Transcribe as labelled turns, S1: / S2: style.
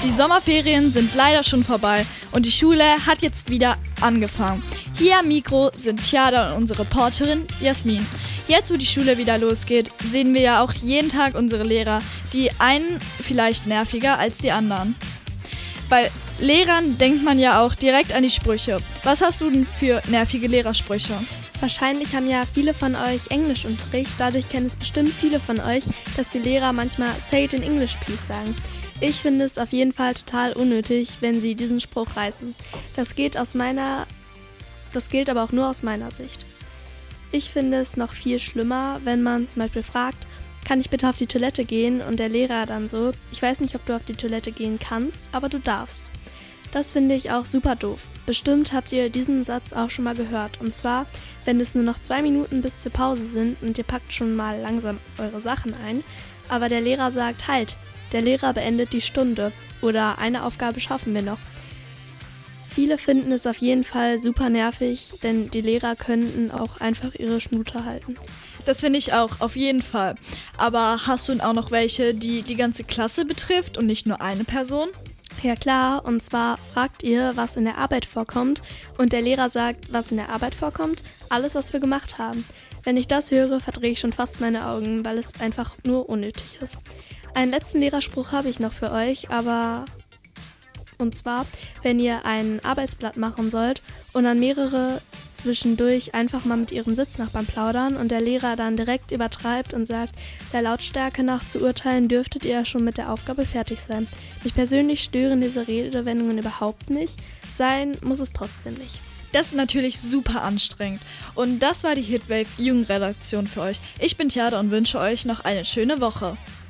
S1: Die Sommerferien sind leider schon vorbei und die Schule hat jetzt wieder angefangen. Hier am Mikro sind Tjada und unsere Reporterin Jasmin. Jetzt, wo die Schule wieder losgeht, sehen wir ja auch jeden Tag unsere Lehrer, die einen vielleicht nerviger als die anderen. Bei Lehrern denkt man ja auch direkt an die Sprüche. Was hast du denn für nervige Lehrersprüche?
S2: Wahrscheinlich haben ja viele von euch Englischunterricht, dadurch kennen es bestimmt viele von euch, dass die Lehrer manchmal "Say it in English, please" sagen. Ich finde es auf jeden Fall total unnötig, wenn sie diesen Spruch reißen. Das gilt aber auch nur aus meiner Sicht. Ich finde es noch viel schlimmer, wenn man zum Beispiel fragt, kann ich bitte auf die Toilette gehen? Und der Lehrer dann so, ich weiß nicht, ob du auf die Toilette gehen kannst, aber du darfst. Das finde ich auch super doof. Bestimmt habt ihr diesen Satz auch schon mal gehört. Und zwar, wenn es nur noch 2 Minuten bis zur Pause sind und ihr packt schon mal langsam eure Sachen ein, aber der Lehrer sagt, halt, der Lehrer beendet die Stunde oder eine Aufgabe schaffen wir noch. Viele finden es auf jeden Fall super nervig, denn die Lehrer könnten auch einfach ihre Schnute halten.
S1: Das finde ich auch, auf jeden Fall. Aber hast du denn auch noch welche, die die ganze Klasse betrifft und nicht nur eine Person?
S2: Ja klar, und zwar fragt ihr, was in der Arbeit vorkommt und der Lehrer sagt, was in der Arbeit vorkommt, alles, was wir gemacht haben. Wenn ich das höre, verdrehe ich schon fast meine Augen, weil es einfach nur unnötig ist. Einen letzten Lehrerspruch habe ich noch für euch, und zwar, wenn ihr ein Arbeitsblatt machen sollt und dann mehrere zwischendurch einfach mal mit ihren Sitznachbarn plaudern und der Lehrer dann direkt übertreibt und sagt, der Lautstärke nach zu urteilen, dürftet ihr ja schon mit der Aufgabe fertig sein. Mich persönlich stören diese Redewendungen überhaupt nicht, sein muss es trotzdem nicht.
S1: Das ist natürlich super anstrengend. Und das war die Hitwave Jugendredaktion für euch. Ich bin Tjada und wünsche euch noch eine schöne Woche.